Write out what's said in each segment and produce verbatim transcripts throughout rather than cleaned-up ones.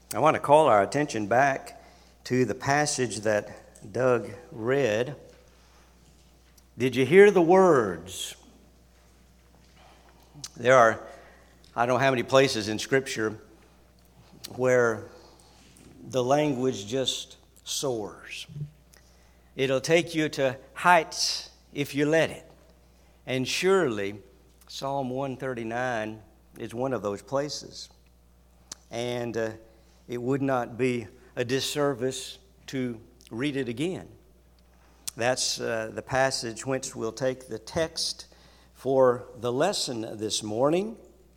I want to call our attention back to the passage that Doug read. Did you hear the words? There are, I don't know how many places in Scripture where the language just soars. It'll take you to heights if you let it. And surely Psalm one thirty-nine is one of those places. And uh, it would not be a disservice to read it again. That's uh, the passage whence we'll take the text for the lesson this morning.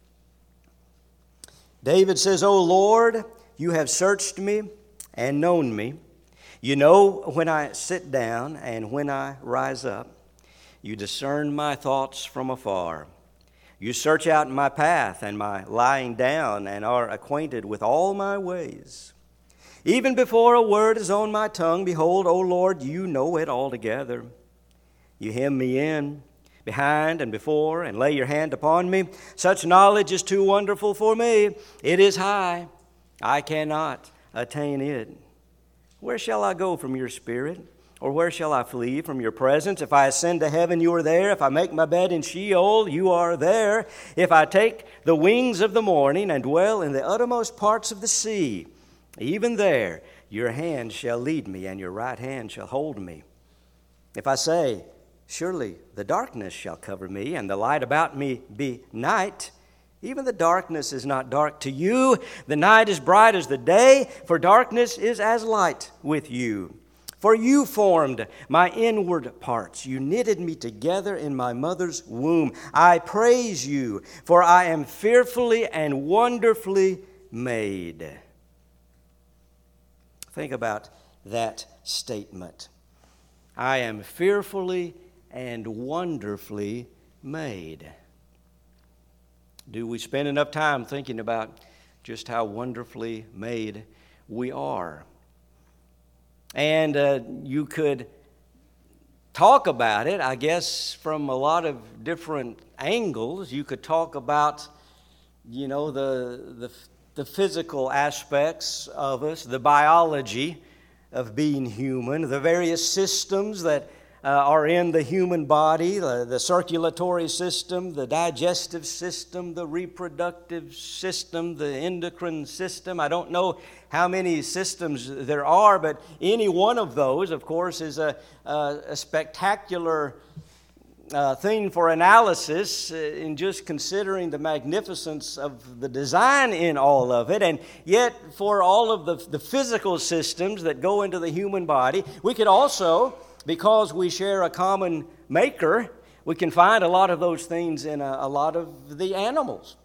David says, O Lord, you have searched me and known me. You know when I sit down and when I rise up. You discern my thoughts from afar. You search out my path and my lying down and are acquainted with all my ways. Even before a word is on my tongue, behold, O Lord, you know it altogether. You hem me in, behind and before, and lay your hand upon me. Such knowledge is too wonderful for me. It is high. I cannot attain it. Where shall I go from your spirit? Or where shall I flee from your presence? If I ascend to heaven, you are there. If I make my bed in Sheol, you are there. If I take the wings of the morning and dwell in the uttermost parts of the sea, even there your hand shall lead me, and your right hand shall hold me. If I say, surely the darkness shall cover me, and the light about me be night, even the darkness is not dark to you. The night is bright as the day, for darkness is as light with you. For you formed my inward parts. You knitted me together in my mother's womb. I praise you, for I am fearfully and wonderfully made. Think about that statement. I am fearfully and wonderfully made. Do we spend enough time thinking about just how wonderfully made we are? And uh, you could talk about it, I guess, from a lot of different angles. You could talk about, you know, the, the, the physical aspects of us, the biology of being human, the various systems that uh, are in the human body, the, the circulatory system, the digestive system, the reproductive system, the endocrine system. I don't know how many systems there are, but any one of those, of course, is a, a, a spectacular uh, thing for analysis in just considering the magnificence of the design in all of it. And yet, for all of the, the physical systems that go into the human body, we could also, because we share a common maker, we can find a lot of those things in a, a lot of the animals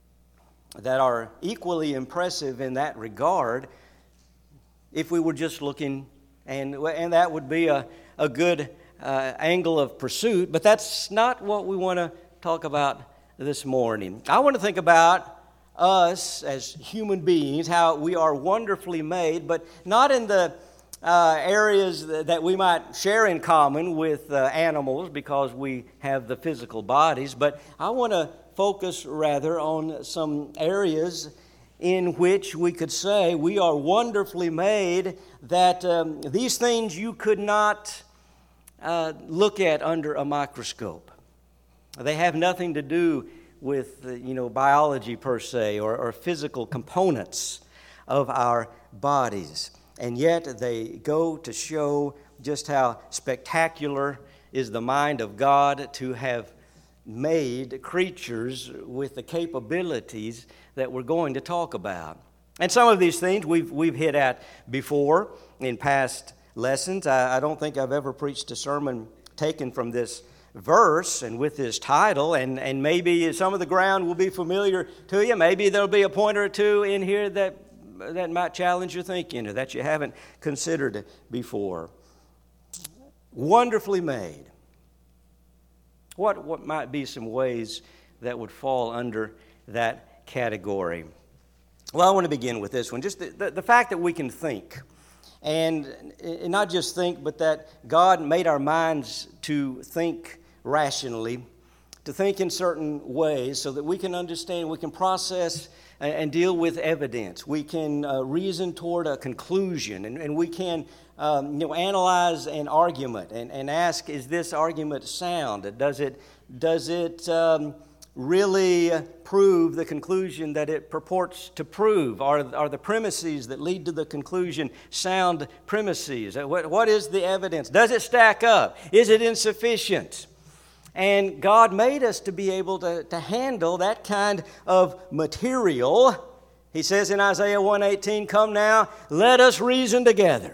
that are equally impressive in that regard if we were just looking, and, and that would be a, a good uh, angle of pursuit, but that's not what we want to talk about this morning. I want to think about us as human beings, how we are wonderfully made, but not in the Uh, areas that we might share in common with uh, animals because we have the physical bodies, but I want to focus rather on some areas in which we could say we are wonderfully made, that um, these things you could not uh, look at under a microscope. They have nothing to do with uh, you know biology per se or, or physical components of our bodies. And yet they go to show just how spectacular is the mind of God to have made creatures with the capabilities that we're going to talk about. And some of these things we've we've hit at before in past lessons. I, I don't think I've ever preached a sermon taken from this verse and with this title, and, and maybe some of the ground will be familiar to you. Maybe there'll be a point or two in here that that might challenge your thinking or that you haven't considered before. Wonderfully made. What, what might be some ways that would fall under that category? Well, I want to begin with this one. Just the, the, the fact that we can think. And, and not just think, but that God made our minds to think rationally, to think in certain ways so that we can understand, we can process and deal with evidence. We can uh, reason toward a conclusion, and, and we can um, you know, analyze an argument and, and ask, is this argument sound? Does it, does it um, really prove the conclusion that it purports to prove? Are, are the premises that lead to the conclusion sound premises? What, what is the evidence? Does it stack up? Is it insufficient? And God made us to be able to, to handle that kind of material. He says in Isaiah one eighteen, "Come now, let us reason together."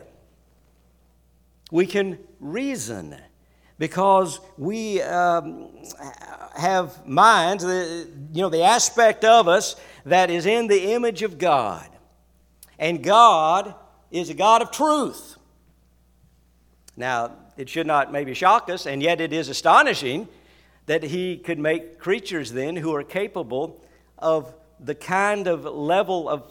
We can reason because we um, have minds, the, you know, the aspect of us that is in the image of God. And God is a God of truth. Now, it should not maybe shock us, and yet it is astonishing that He could make creatures then who are capable of the kind of level of,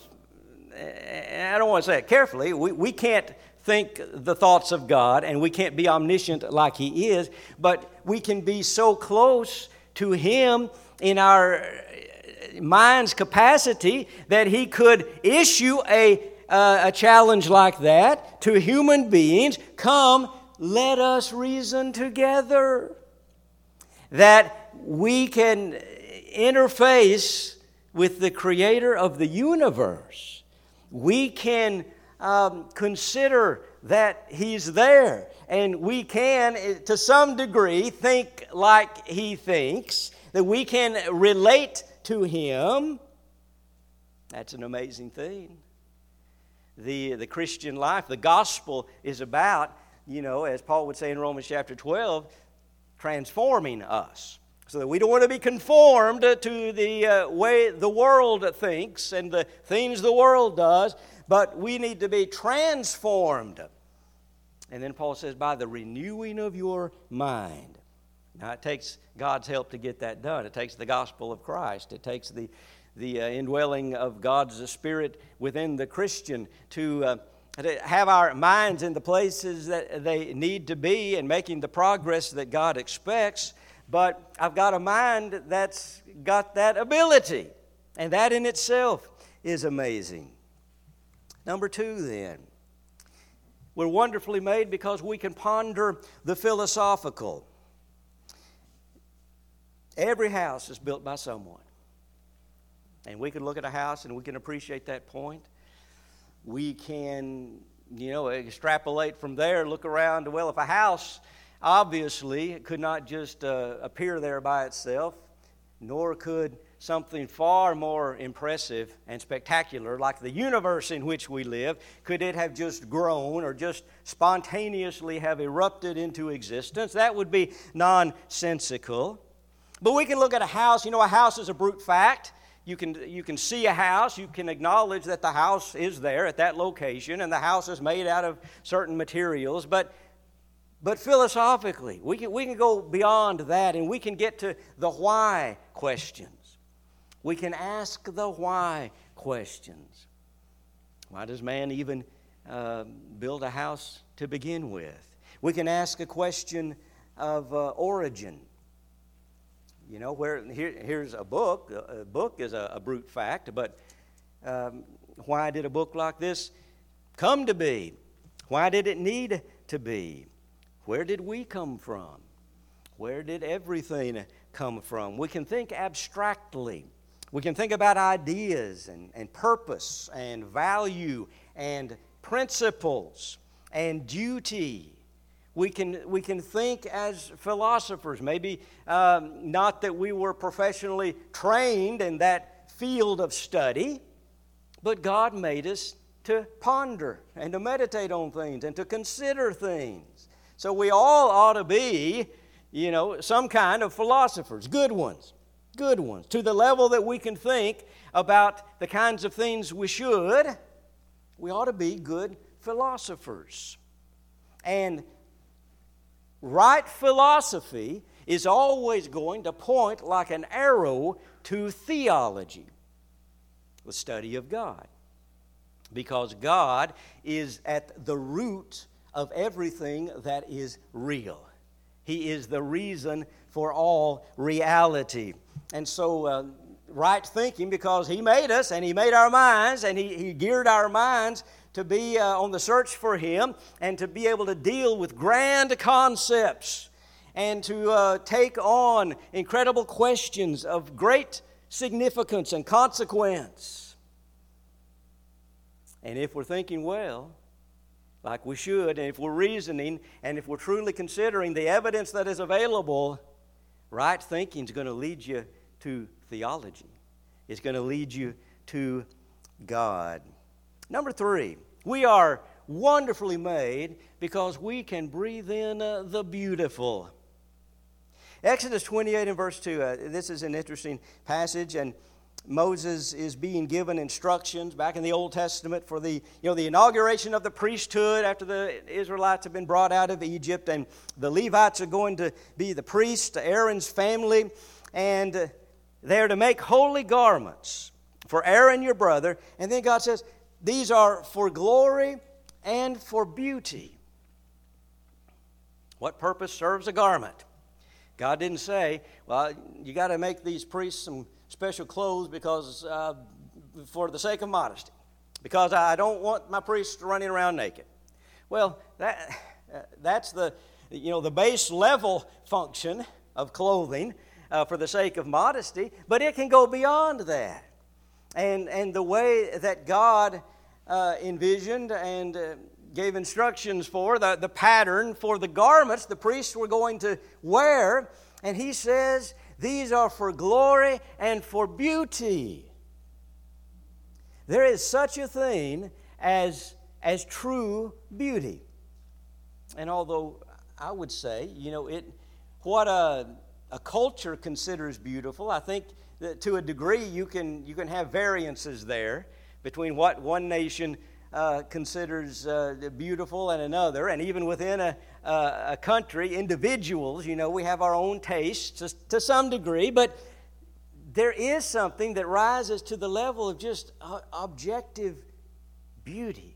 I don't want to say it carefully, we, we can't think the thoughts of God, and we can't be omniscient like He is, but we can be so close to Him in our mind's capacity that He could issue a, uh, a challenge like that to human beings. Come, let us reason together. That we can interface with the Creator of the universe. We can um, consider that He's there. And we can, to some degree, think like He thinks. That we can relate to Him. That's an amazing thing. The, the Christian life, the gospel is about, you know, as Paul would say in Romans chapter twelve, transforming us. So that we don't want to be conformed to the uh, way the world thinks and the things the world does, but we need to be transformed. And then Paul says, by the renewing of your mind. Now, it takes God's help to get that done. It takes the gospel of Christ. It takes the, the uh, indwelling of God's Spirit within the Christian to uh, to have our minds in the places that they need to be and making the progress that God expects. But I've got a mind that's got that ability. And that in itself is amazing. Number two then. We're wonderfully made because we can ponder the philosophical. Every house is built by someone. And we can look at a house and we can appreciate that point. We can, you know, extrapolate from there, look around. Well, if a house obviously could not just uh, appear there by itself, nor could something far more impressive and spectacular like the universe in which we live, could it have just grown or just spontaneously have erupted into existence? That would be nonsensical. But we can look at a house. You know, a house is a brute fact. You can, you can see a house, you can acknowledge that the house is there at that location, and the house is made out of certain materials, but, but philosophically, we can, we can go beyond that, and we can get to the why questions. We can ask the why questions. Why does man even uh, build a house to begin with? We can ask a question of uh, origin. You know, where here, here's a book. A book is a, a brute fact, but um, why did a book like this come to be? Why did it need to be? Where did we come from? Where did everything come from? We can think abstractly. We can think about ideas and, and purpose and value and principles and duty. We can, we can think as philosophers, maybe um, not that we were professionally trained in that field of study, but God made us to ponder and to meditate on things and to consider things. So we all ought to be, you know, some kind of philosophers, good ones, good ones, to the level that we can think about the kinds of things we should. We ought to be good philosophers. And right philosophy is always going to point like an arrow to theology, the study of God. Because God is at the root of everything that is real. He is the reason for all reality. And so uh, right thinking because He made us and He made our minds and He, he geared our minds to be uh, on the search for Him and to be able to deal with grand concepts and to uh, take on incredible questions of great significance and consequence. And if we're thinking well, like we should, and if we're reasoning, and if we're truly considering the evidence that is available, right thinking is going to lead you to theology. It's going to lead you to God. Number three, we are wonderfully made because we can breathe in uh, the beautiful. Exodus twenty-eight and verse two, uh, this is an interesting passage, and Moses is being given instructions back in the Old Testament for the, you know, the inauguration of the priesthood after the Israelites have been brought out of Egypt, and the Levites are going to be the priests, Aaron's family, and they're to make holy garments for Aaron your brother. And then God says, these are for glory and for beauty. What purpose serves a garment? God didn't say, well, you got to make these priests some special clothes because uh, for the sake of modesty, because I don't want my priests running around naked. Well, that uh, that's the you know the base level function of clothing uh, for the sake of modesty, but it can go beyond that. And and the way that God uh, envisioned and uh, gave instructions for, the, the pattern for the garments the priests were going to wear, and He says, these are for glory and for beauty. There is such a thing as, as true beauty. And although I would say, you know, it what a, a culture considers beautiful, I think that to a degree you can, you can have variances there between what one nation Uh, considers uh, beautiful and another, and even within a, uh, a country, individuals, you know, we have our own tastes to, to some degree, but there is something that rises to the level of just uh, objective beauty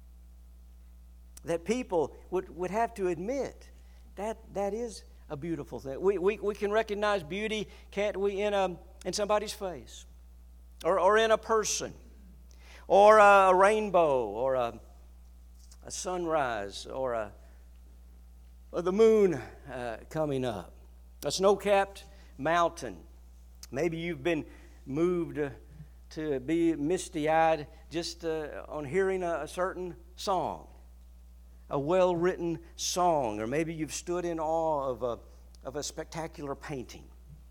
that people would, would have to admit that that is a beautiful thing. We, we, we can recognize beauty, can't we, in, a, in somebody's face or, or in a person, or a, a rainbow, or a, a sunrise, or, a, or the moon uh, coming up, a snow-capped mountain. Maybe you've been moved uh, to be misty-eyed just uh, on hearing a, a certain song, a well-written song, or maybe you've stood in awe of a, of a spectacular painting,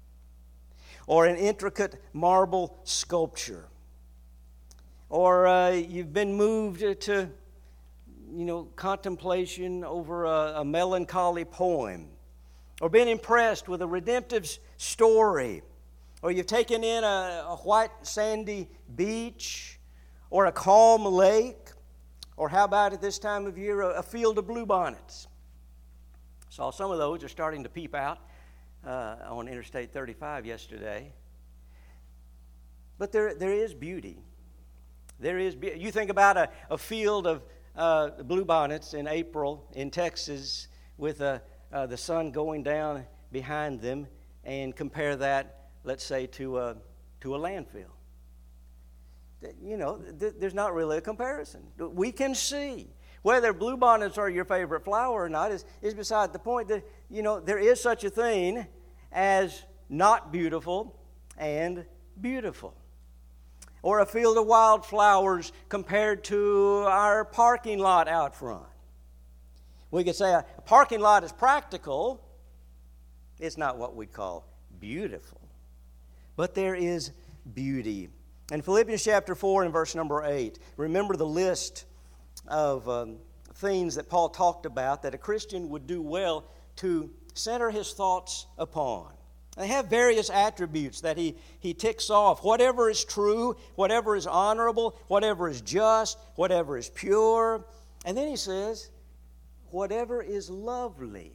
or an intricate marble sculpture. Or uh, you've been moved to, you know, contemplation over a, a melancholy poem. Or been impressed with a redemptive story. Or you've taken in a, a white sandy beach. Or a calm lake. Or how about at this time of year, a, a field of bluebonnets. Saw some of those are starting to peep out uh, on Interstate thirty-five yesterday. But there, there is beauty. There is, you think about a, a field of uh, bluebonnets in April in Texas with a, uh, the sun going down behind them, and compare that, let's say, to a, to a landfill. You know, th- there's not really a comparison. We can see whether bluebonnets are your favorite flower or not is, is beside the point. That, you know, there is such a thing as not beautiful and beautiful. Or a field of wildflowers compared to our parking lot out front. We could say a parking lot is practical. It's not what we call beautiful. But there is beauty. In Philippians chapter four and verse number eight, remember the list of um, things that Paul talked about that a Christian would do well to center his thoughts upon. They have various attributes that he, he ticks off. Whatever is true, whatever is honorable, whatever is just, whatever is pure. And then he says, whatever is lovely.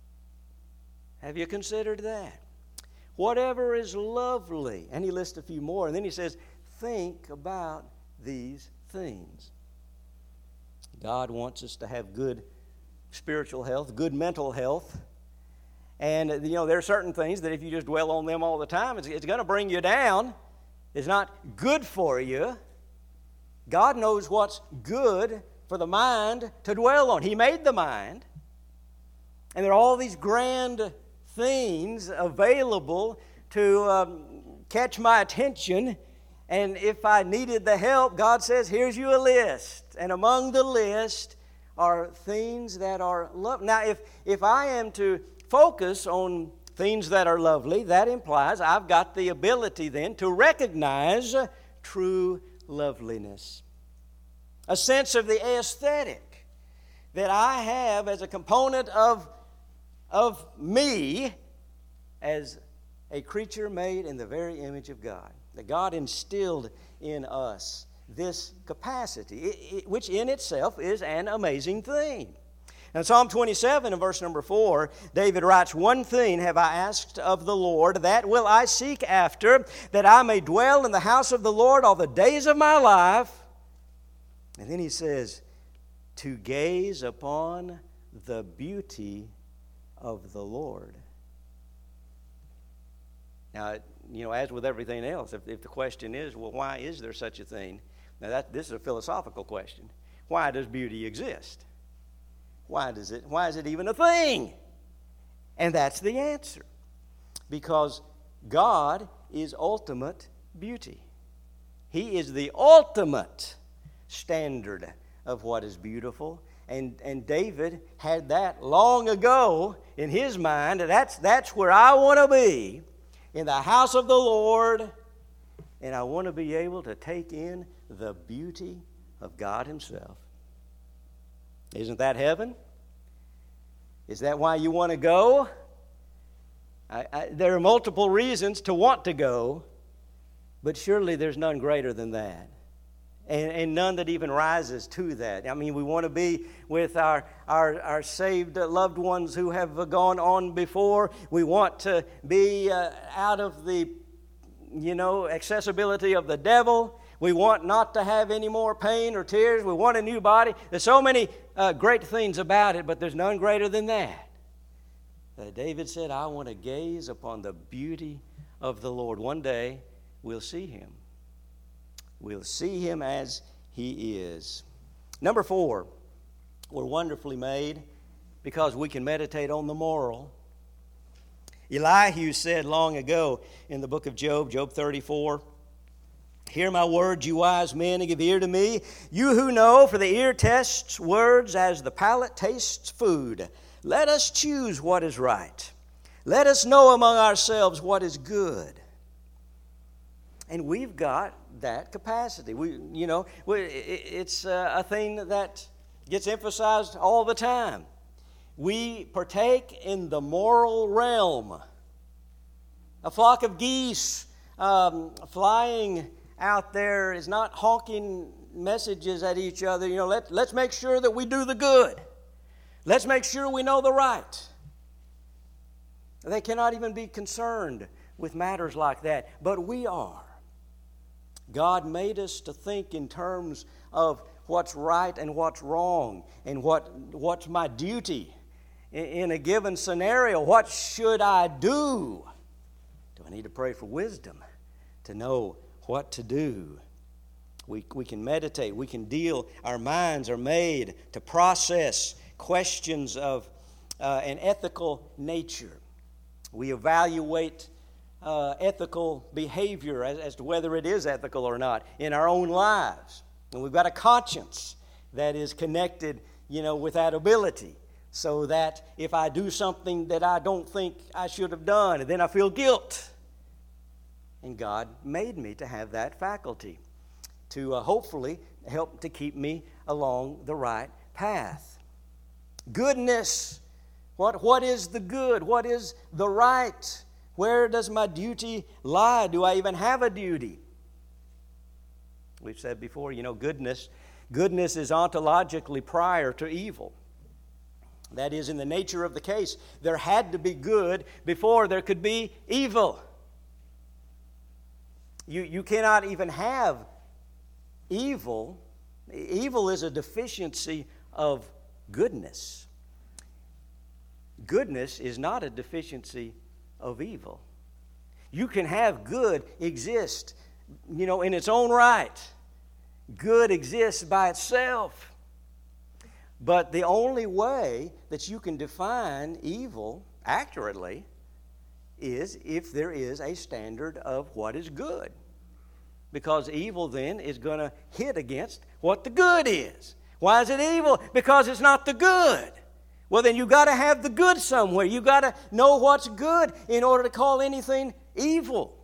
Have you considered that? Whatever is lovely. And he lists a few more. And then he says, think about these things. God wants us to have good spiritual health, good mental health. And, you know, there are certain things that if you just dwell on them all the time, it's, it's going to bring you down. is not good for you. God knows what's good for the mind to dwell on. He made the mind. And there are all these grand things available to um, catch my attention. And if I needed the help, God says, here's you a list. And among the list are things that are lovely. Now, if, if I am to focus on things that are lovely, that implies I've got the ability then to recognize true loveliness. A sense of the aesthetic that I have as a component of, of me as a creature made in the very image of God. That God instilled in us this capacity, it, it, which in itself is an amazing thing. In Psalm twenty-seven, in verse number four, David writes, "One thing have I asked of the Lord, that will I seek after, that I may dwell in the house of the Lord all the days of my life." And then he says, "to gaze upon the beauty of the Lord." Now, you know, as with everything else, if, if the question is, well, why is there such a thing? Now, that, this is a philosophical question. Why does beauty exist? Why does it? Why is it even a thing? And that's the answer. Because God is ultimate beauty. He is the ultimate standard of what is beautiful. And, and David had that long ago in his mind. That's, that's where I want to be, in the house of the Lord. And I want to be able to take in the beauty of God Himself. Isn't that heaven? Is that why you want to go? I, I, there are multiple reasons to want to go, but surely there's none greater than that. And, and none that even rises to that. I mean, we want to be with our, our, our saved loved ones who have gone on before. We want to be uh, out of the, you know, accessibility of the devil. We want not to have any more pain or tears. We want a new body. There's so many uh, great things about it, but there's none greater than that. Uh, David said, I want to gaze upon the beauty of the Lord. One day, we'll see Him. We'll see Him as He is. Number four, we're wonderfully made because we can meditate on the moral. Elihu said long ago in the book of Job, Job thirty-four, "Hear my words, you wise men, and give ear to me. You who know, for the ear tests words as the palate tastes food. Let us choose what is right. Let us know among ourselves what is good." And we've got that capacity. We, you know, we, it's a thing that gets emphasized all the time. We partake in the moral realm. A flock of geese um, flying out there is not honking messages at each other. You know, let, let's make sure that we do the good. Let's make sure we know the right. They cannot even be concerned with matters like that, but we are. God made us to think in terms of what's right and what's wrong, and what what's my duty in, in a given scenario. What should I do? Do I need to pray for wisdom to know what to do? We, we can meditate. We can deal. Our minds are made to process questions of uh, an ethical nature. We evaluate uh, ethical behavior as, as to whether it is ethical or not in our own lives. And we've got a conscience that is connected, you know, with that ability, so that if I do something that I don't think I should have done, then I feel guilt. And God made me to have that faculty to uh, hopefully help to keep me along the right path. Goodness. What, what is the good? What is the right? Where does my duty lie? Do I even have a duty? We've said before, you know, goodness, goodness is ontologically prior to evil. That is, in the nature of the case, there had to be good before there could be evil. You, you cannot even have evil. Evil is a deficiency of goodness. Goodness is not a deficiency of evil. You can have good exist you know, in its own right. Good exists by itself. But the only way that you can define evil accurately is if there is a standard of what is good. Because evil then is going to hit against what the good is. Why is it evil? Because it's not the good. Well, then you've got to have the good somewhere. You've got to know what's good in order to call anything evil.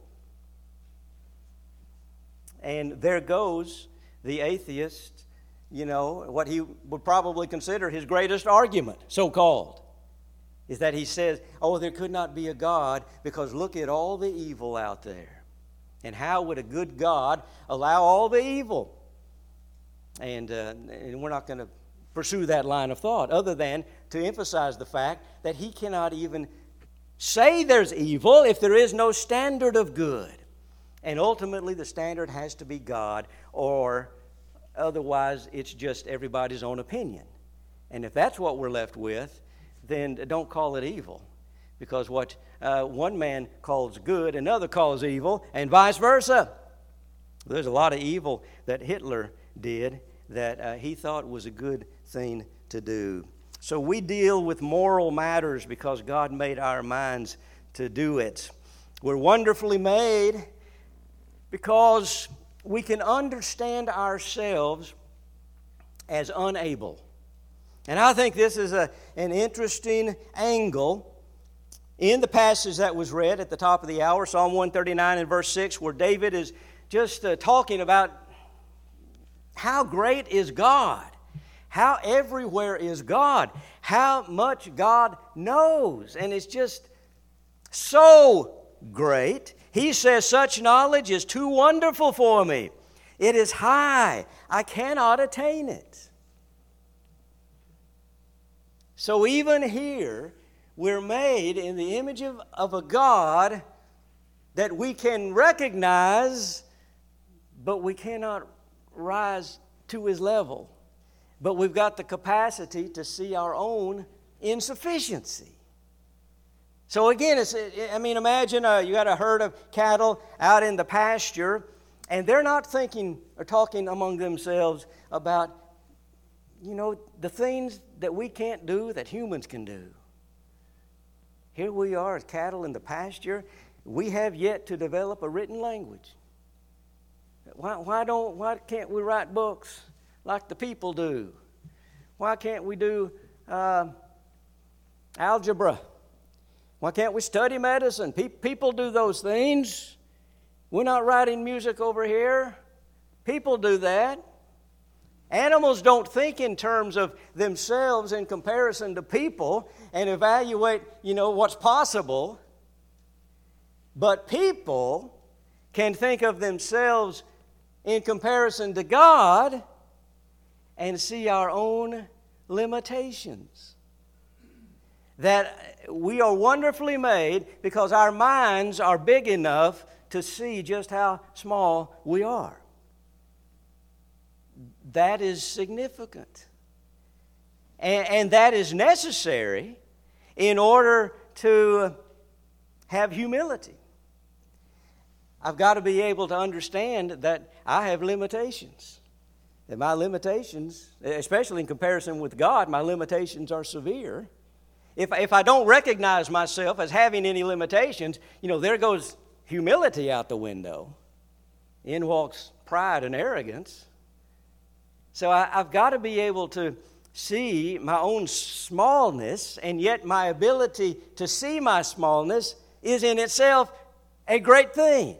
And there goes the atheist, you know, what he would probably consider his greatest argument, so-called, is that he says, oh, there could not be a God because look at all the evil out there. And how would a good God allow all the evil? And, uh, and we're not going to pursue that line of thought other than to emphasize the fact that he cannot even say there's evil if there is no standard of good. And ultimately the standard has to be God, or otherwise it's just everybody's own opinion. And if that's what we're left with, then don't call it evil. Because what uh, one man calls good, another calls evil, and vice versa. There's a lot of evil that Hitler did that uh, he thought was a good thing to do. So we deal with moral matters because God made our minds to do it. We're wonderfully made because we can understand ourselves as unable. And I think this is a, an interesting angle in the passage that was read at the top of the hour, Psalm one thirty-nine and verse six, where David is just uh, talking about how great is God, how everywhere is God, how much God knows. And it's just so great. He says, such knowledge is too wonderful for me. It is high. I cannot attain it. So even here, we're made in the image of, of a God that we can recognize, but we cannot rise to His level. But we've got the capacity to see our own insufficiency. So again, it's, I mean, imagine uh, you got a herd of cattle out in the pasture, and they're not thinking or talking among themselves about, you know, the things that we can't do that humans can do. Here we are as cattle in the pasture. We have yet to develop a written language. Why, why don't, why can't we write books like the people do? Why can't we do uh, algebra? Why can't we study medicine? Pe- people do those things. We're not writing music over here. People do that. Animals don't think in terms of themselves in comparison to people and evaluate, you know, what's possible. But people can think of themselves in comparison to God and see our own limitations. That we are wonderfully made because our minds are big enough to see just how small we are. That is significant. And, and that is necessary in order to have humility. I've got to be able to understand that I have limitations. That my limitations, especially in comparison with God, my limitations are severe. If, if I don't recognize myself as having any limitations, you know, there goes humility out the window. In walks pride and arrogance. So I, I've got to be able to see my own smallness, and yet my ability to see my smallness is in itself a great thing.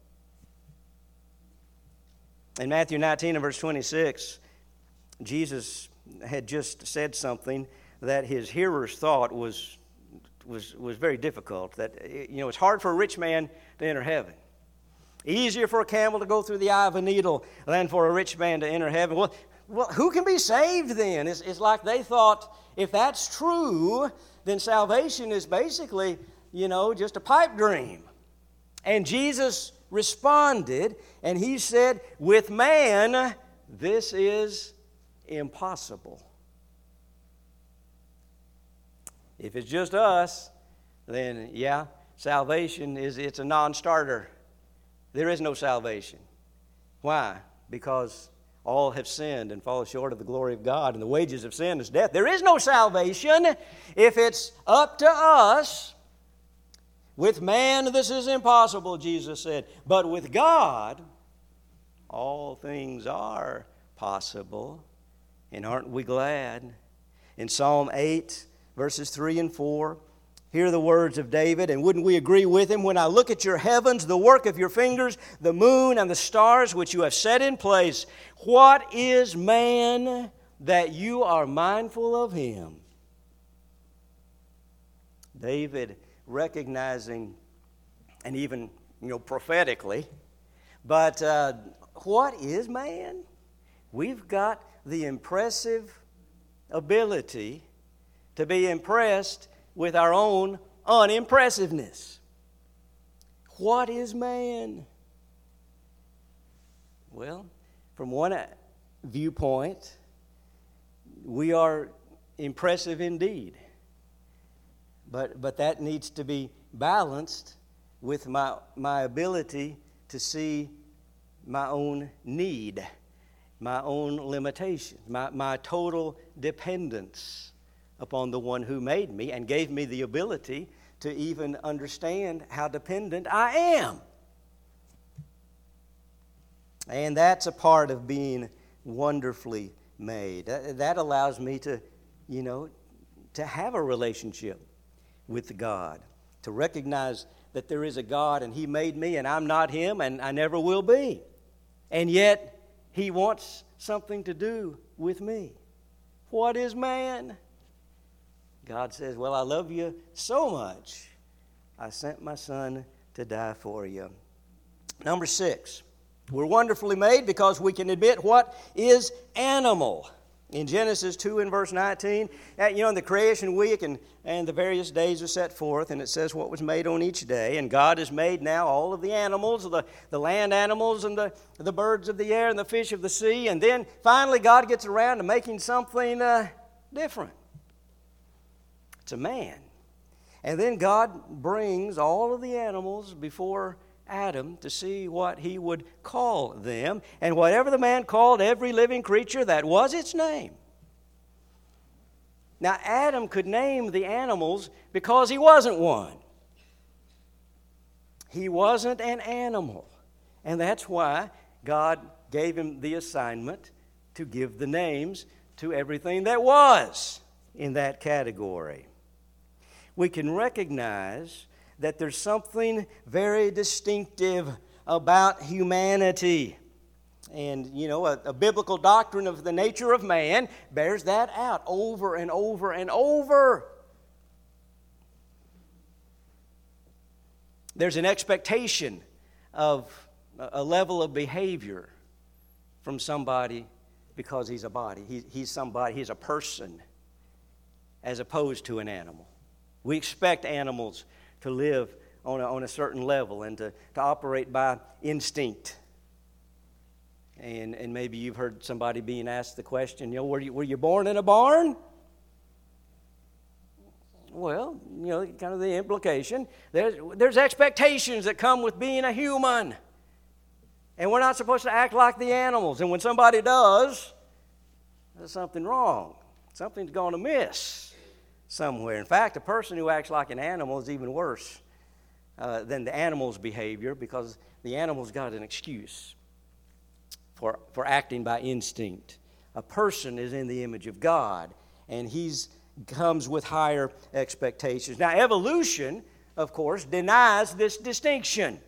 In Matthew nineteen and verse twenty-six, Jesus had just said something that his hearers thought was, was, was very difficult. That, you know, it's hard for a rich man to enter heaven. Easier for a camel to go through the eye of a needle than for a rich man to enter heaven. Well, well who can be saved then? It's, it's like they thought if that's true, then salvation is basically, you know, just a pipe dream. And Jesus responded, and he said, with man, this is impossible. If it's just us, then yeah, salvation is it's a non-starter. there is no salvation. Why? Because all have sinned and fall short of the glory of God, and the wages of sin is death. There is no salvation if it's up to us. With man, this is impossible, Jesus said. But with God, all things are possible. And aren't we glad? In Psalm eight, verses three and four, hear the words of David, and wouldn't we agree with him? When I look at your heavens, the work of your fingers, the moon and the stars which you have set in place, what is man that you are mindful of him? David, recognizing, and even, you know, prophetically, but uh, what is man? We've got the impressive ability to be impressed with our own unimpressiveness. What is man? Well, from one viewpoint, we are impressive indeed. But, but that needs to be balanced with my, my ability to see my own need, my own limitation, my, my total dependence upon the one who made me and gave me the ability to even understand how dependent I am. And that's a part of being wonderfully made. That, that allows me to, you know, to have a relationship with God, to recognize that there is a God and He made me and I'm not Him and I never will be. And yet He wants something to do with me. What is man? God says, well, I love you so much, I sent my Son to die for you. Number six, we're wonderfully made because we can admit what is animal. In Genesis two and verse nineteen, you know, in the creation week and, and the various days are set forth, and it says what was made on each day. And God has made now all of the animals, the, the land animals and the, the birds of the air and the fish of the sea. And then finally God gets around to making something uh, different. It's a man. And then God brings all of the animals before Adam to see what he would call them. And whatever the man called every living creature, that was its name. Now, Adam could name the animals because he wasn't one. He wasn't an animal. And that's why God gave him the assignment to give the names to everything that was in that category. We can recognize that there's something very distinctive about humanity. And, you know, a, a biblical doctrine of the nature of man bears that out over and over and over. There's an expectation of a level of behavior from somebody because he's a body. He, he's somebody, he's a person, as opposed to an animal. We expect animals to live on a, on a certain level and to, to operate by instinct. And, and maybe you've heard somebody being asked the question, you know, were you, were you born in a barn? Well, you know, kind of the implication. There's, there's expectations that come with being a human. And we're not supposed to act like the animals. And when somebody does, there's something wrong. Something's going to miss somewhere. In fact, a person who acts like an animal is even worse uh, than the animal's behavior, because the animal's got an excuse for, for acting by instinct. A person is in the image of God, and he's comes with higher expectations. Now, evolution, of course, denies this distinction.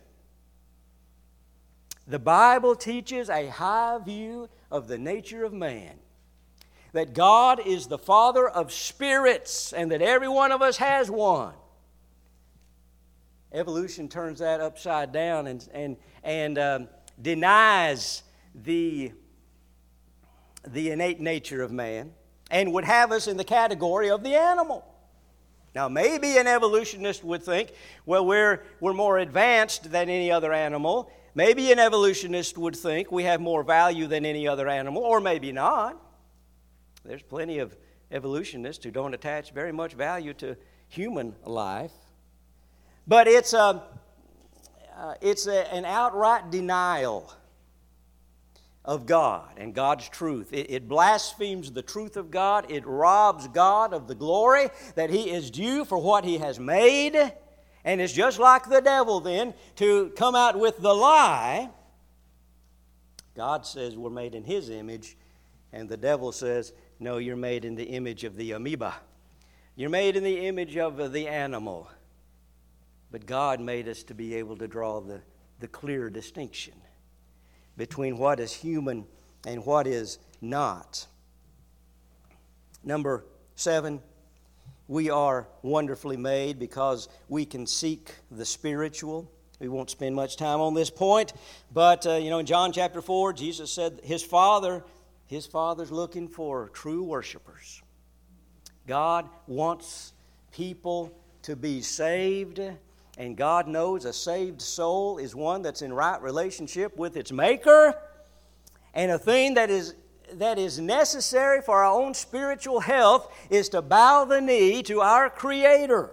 The Bible teaches a high view of the nature of man. That God is the Father of spirits and that every one of us has one. Evolution turns that upside down and, and, and um, denies the, the innate nature of man and would have us in the category of the animal. Now, maybe an evolutionist would think, well, we're, we're more advanced than any other animal. Maybe an evolutionist would think we have more value than any other animal, or maybe not. There's plenty of evolutionists who don't attach very much value to human life. But it's a, uh, it's a, an outright denial of God and God's truth. It, it blasphemes the truth of God. It robs God of the glory that He is due for what He has made. And it's just like the devil then to come out with the lie. God says we're made in His image, and the devil says, no, you're made in the image of the amoeba. You're made in the image of the animal. But God made us to be able to draw the, the clear distinction between what is human and what is not. Number seven, we are wonderfully made because we can seek the spiritual. We won't spend much time on this point, but uh, you know, in John chapter four, Jesus said his Father, his Father's looking for true worshipers. God wants people to be saved, and God knows a saved soul is one that's in right relationship with its Maker, and a thing that is that is necessary for our own spiritual health is to bow the knee to our Creator.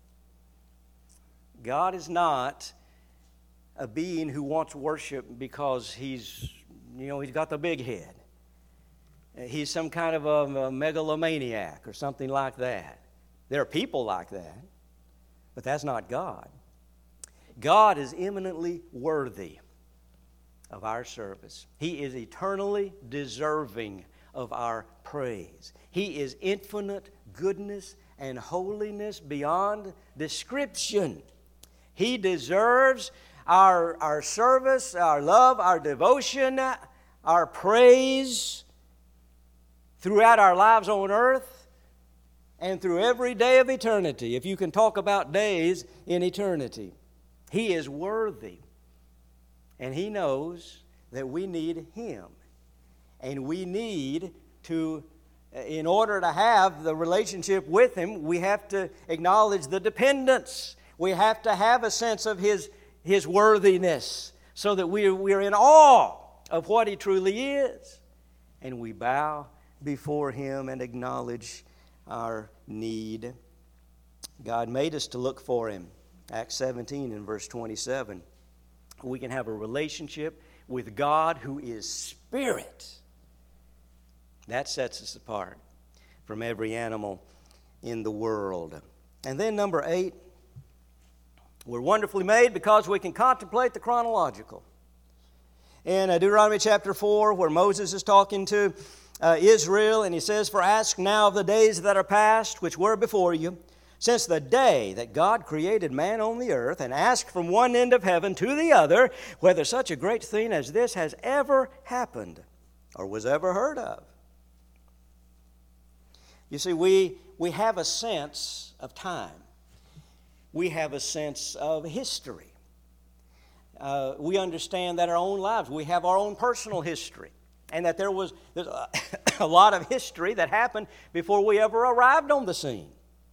God is not a being who wants worship because he's, you know, he's got the big head. He's some kind of a, a megalomaniac or something like that. There are people like that, but that's not God. God is eminently worthy of our service. He is eternally deserving of our praise. He is infinite goodness and holiness beyond description. He deserves our, our service, our love, our devotion, our praise throughout our lives on earth and through every day of eternity, if you can talk about days in eternity. He is worthy. And He knows that we need Him. And we need to, in order to have the relationship with Him, we have to acknowledge the dependence. We have to have a sense of His, His worthiness so that we, we're in awe of what He truly is. And we bow before Him and acknowledge our need. God made us to look for Him. Acts seventeen and verse twenty-seven. We can have a relationship with God who is Spirit. That sets us apart from every animal in the world. And then number eight, we're wonderfully made because we can contemplate the chronological. In uh, Deuteronomy chapter four, where Moses is talking to uh, Israel, and he says, "For ask now of the days that are past, which were before you, since the day that God created man on the earth, and ask from one end of heaven to the other, whether such a great thing as this has ever happened, or was ever heard of." You see, we, we have a sense of time. We have a sense of history. Uh, we understand that our own lives, we have our own personal history, and that there was there's a, a lot of history that happened before we ever arrived on the scene.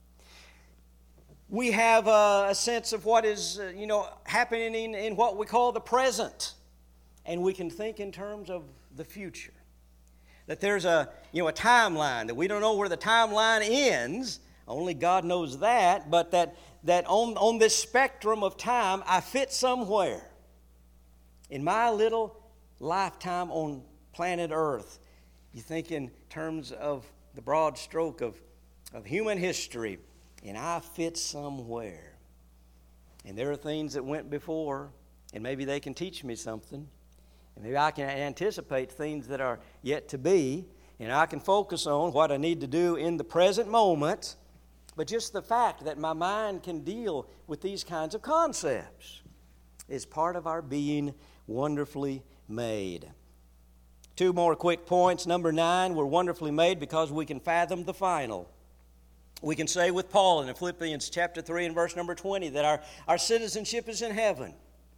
We have a, a sense of what is, uh, you know, happening in, in what we call the present, and we can think in terms of the future. That there's a, you know, a timeline, that we don't know where the timeline ends. Only God knows that, but that, that on, on this spectrum of time, I fit somewhere. In my little lifetime on planet Earth, you think in terms of the broad stroke of, of human history, and I fit somewhere. And there are things that went before, and maybe they can teach me something. And maybe I can anticipate things that are yet to be, and I can focus on what I need to do in the present moment. But just the fact that my mind can deal with these kinds of concepts is part of our being wonderfully made. Two more quick points. Number nine, we're wonderfully made because we can fathom the final. We can say with Paul in Philippians chapter three and verse number twenty that our, our citizenship is in heaven.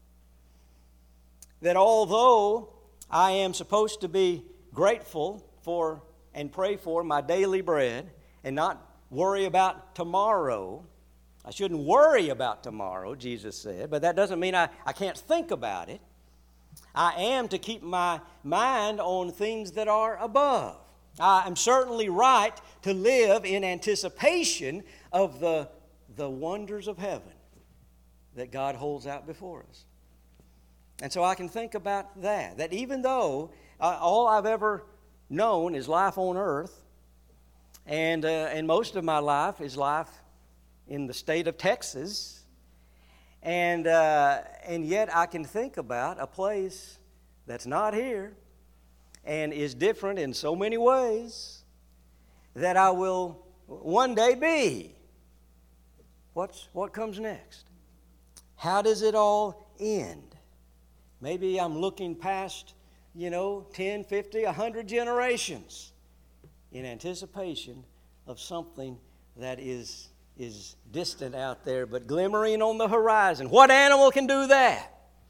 That although I am supposed to be grateful for and pray for my daily bread and not worry about tomorrow, I shouldn't worry about tomorrow, Jesus said, but that doesn't mean I, I can't think about it. I am to keep my mind on things that are above. I am certainly right to live in anticipation of the, the wonders of heaven that God holds out before us. And so I can think about that, that even though uh, all I've ever known is life on earth, and, uh, and most of my life is life in the state of Texas, and, uh, and yet I can think about a place that's not here and is different in so many ways that I will one day be. What's, what comes next? How does it all end? Maybe I'm looking past, you know, ten, fifty, one hundred generations in anticipation of something that is, is distant out there but glimmering on the horizon. What animal can do that?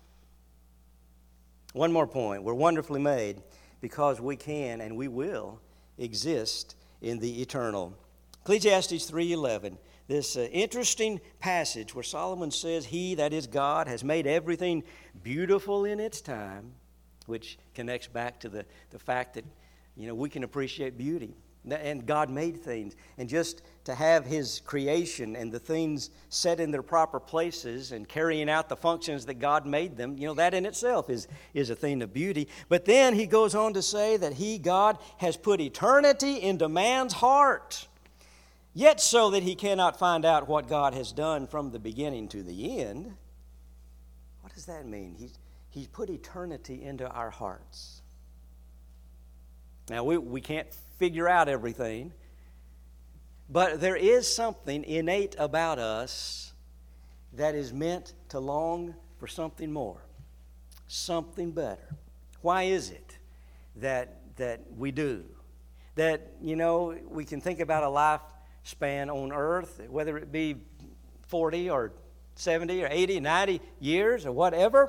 One more point. We're wonderfully made because we can and we will exist in the eternal. Ecclesiastes three eleven, this uh, interesting passage where Solomon says, He, that is God, has made everything beautiful in its time, which connects back to the, the fact that, you know, we can appreciate beauty. And God made things. And just to have His creation and the things set in their proper places and carrying out the functions that God made them, you know, that in itself is, is a thing of beauty. But then He goes on to say that He, God, has put eternity into man's heart, yet so that he cannot find out what God has done from the beginning to the end. What does that mean? He's, he's put eternity into our hearts. Now, we, we can't figure out everything, but there is something innate about us that is meant to long for something more, something better. Why is it that, that we do? That, you know, we can think about a lifespan on earth, whether it be forty or seventy or eighty, ninety years or whatever,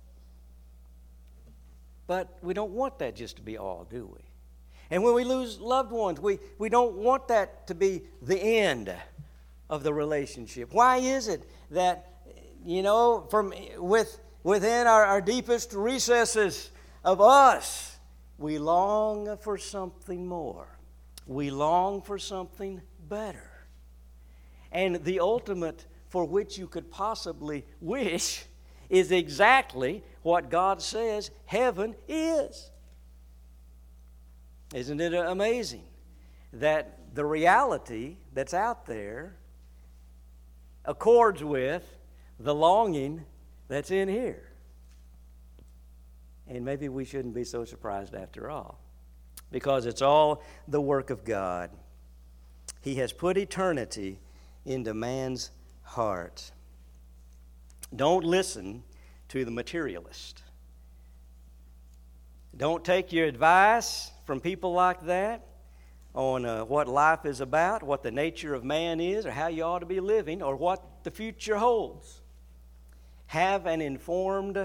but we don't want that just to be all, do we? And when we lose loved ones, we, we don't want that to be the end of the relationship. Why is it that, you know, from with, within our, our deepest recesses of us, we long for something more. We long for something better. And the ultimate for which you could possibly wish is exactly what God says heaven is. Isn't it amazing that the reality that's out there accords with the longing that's in here? And maybe we shouldn't be so surprised after all, because it's all the work of God. He has put eternity into man's heart. Don't listen to the materialist. Don't take your advice from people like that on uh, what life is about, what the nature of man is, or how you ought to be living, or what the future holds. Have an informed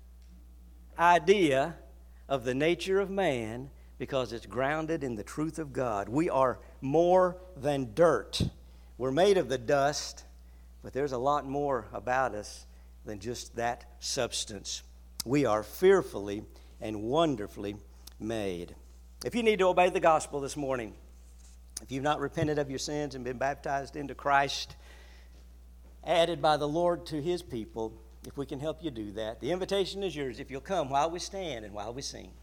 idea of the nature of man because it's grounded in the truth of God. We are more than dirt. We're made of the dust, but there's a lot more about us than just that substance. We are fearfully and wonderfully made. If you need to obey the gospel this morning, if you've not repented of your sins and been baptized into Christ, added by the Lord to His people, if we can help you do that, the invitation is yours if you'll come while we stand and while we sing.